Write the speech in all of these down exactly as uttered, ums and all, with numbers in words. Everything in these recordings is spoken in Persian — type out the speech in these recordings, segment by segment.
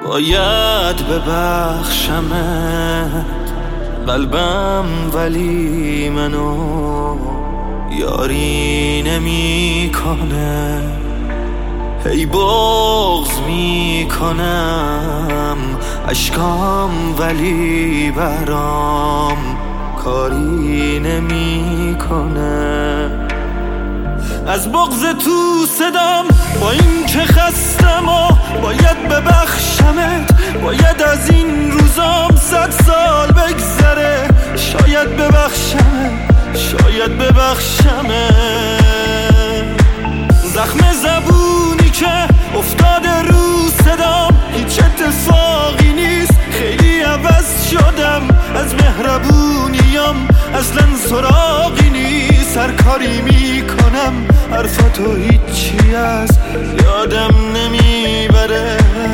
باید ببخشمت قلبم، ولی منو یاری نمی کنه. هی بغض می کنم اشکام، ولی برام کاری نمی کنه. از بغض تو صدام با این که خستم و باید ببخشمت. باید از این روزام صد سال بگذره، شاید ببخشمت، شاید ببخشمت. زخم زبونی که افتاده رو صدام هیچ اتفاقی نیست، خیلی عوض شدم از مهربونیام، اصلا سراغی نیست. هر کاری میکنم حرفاتو هیچی از یادم نمیبره.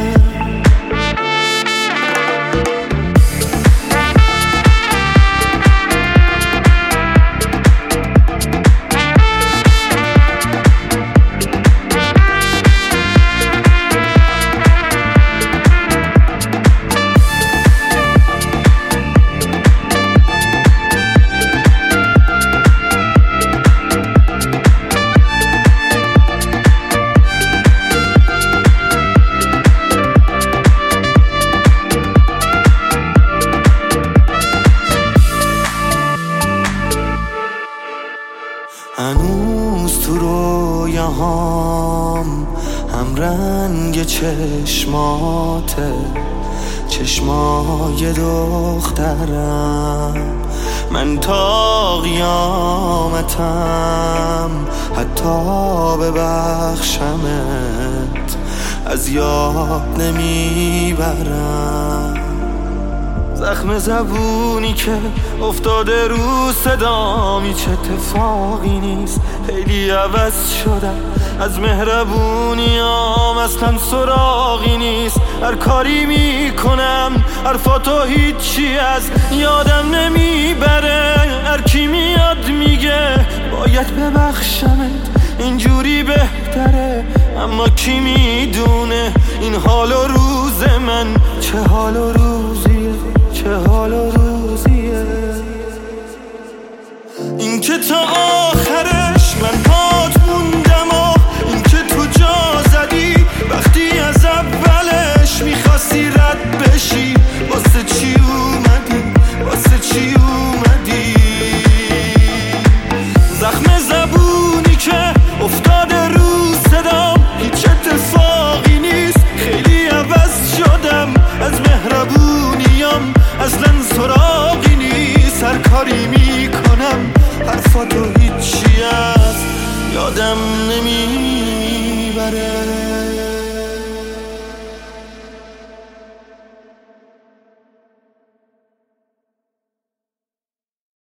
هنوز تو رویاهام هم رنگ چشماته، چشمای دخترم. من تا قیامتم حتی ببخشمت از یاد نمیبرم. زخم زبونی که افتاده رو صدام هیچ اتفاقی نیست، خیلی عوض شدم از مهربونیام، اصلا سراغی نیست. هر کاری میکنم حرفاتو هیچی از یادم نمیبره. هر کی میاد میگه باید ببخشمت، اینجوری بهتره، اما کی میدونه این حال و روز من چه حال و روزیه، چه حال و روزیه. این که تا آخرش من پات موندم و این که تو جا زدی وقتی از اولش میخواستی رد بشی. واسه چی اومدی، واسه چی اومدی؟ زخم زبونی که افتاده رو صدام هیچ اتفاقی نیست، خیلی عوض شدم از مهربونیام، اصلا سراغی نیست. هر کاری میکنم حرفاتو هیچی از یادم نمیبره.